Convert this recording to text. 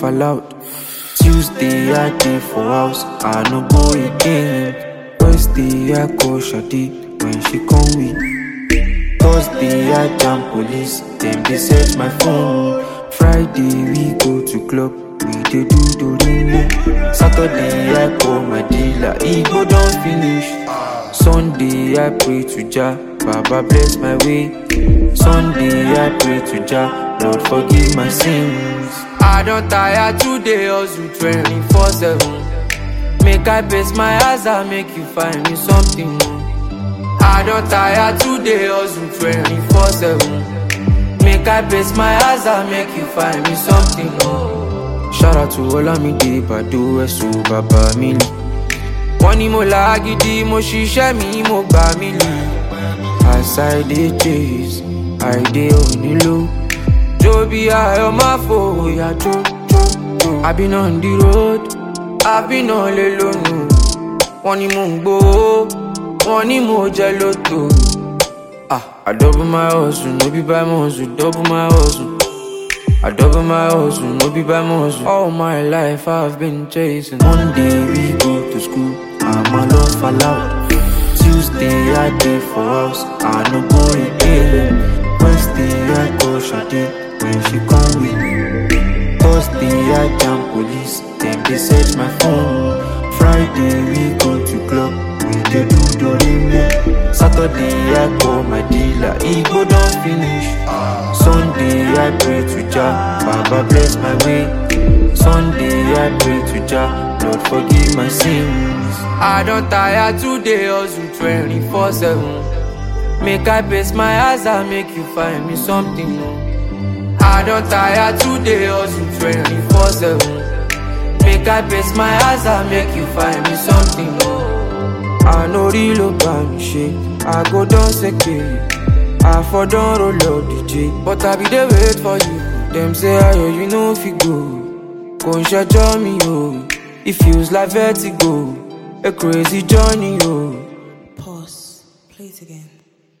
fall out. Tuesday I dey for house, I no go again. Wednesday I call Shadi when she come with. Thursday I jam police, them they search my phone. Friday we go to club, we dey do dorime. Saturday I call my dealer, he go don finish. Sunday I pray to Jah, Baba bless my way. Sunday I pray to Jah, Lord forgive my sins. I don't tire today, hustle 24/7. Make I pace my eyes and make you find me something. I don't tire today, hustle 24/7. Make I pace my eyes and make you find me something. Shout out to Olamide Bado Esu Baba Mili. Wọ́n ní mo lágídí, mo ṣiṣẹ́ mi, mo gbà mí lì. As I dey chase, I dey onílò. Joby ayọ̀ máa fòyà jó. I been on the road, I been all alone. Wọ́n ní mo ń gbowó, wọ́n ní mo jẹ lóto. I double my hustle, no be by my hustle, double my hustle. I double my hustle, no be by my hustle. All my life I've been chasing. Monday we go to school, I'm alone fall out. Tuesday I dey for house, I no go again. Wednesday I call Shadi when she come with. Thursday I jam police, them they search my phone. Friday we go to club, we dey do dorime. Saturday I call my dealer, he go don finish. Sunday I pray to Jah, Baba bless my way. Sunday I pray to Jah, Lord forgive my sins. I don't tire today, hustle 24/7. Make I pace my eyes and make you find me something. I don't tire today, hustle 24/7. Make I pace my eyes and make you find me something. I know real about me shit, I go down secure. I for don roll up DJ, but I be there wait for you. Them say ayo you know if you go, go and share me oh. It feels like vertigo, a crazy journey oh. Pause, play it again.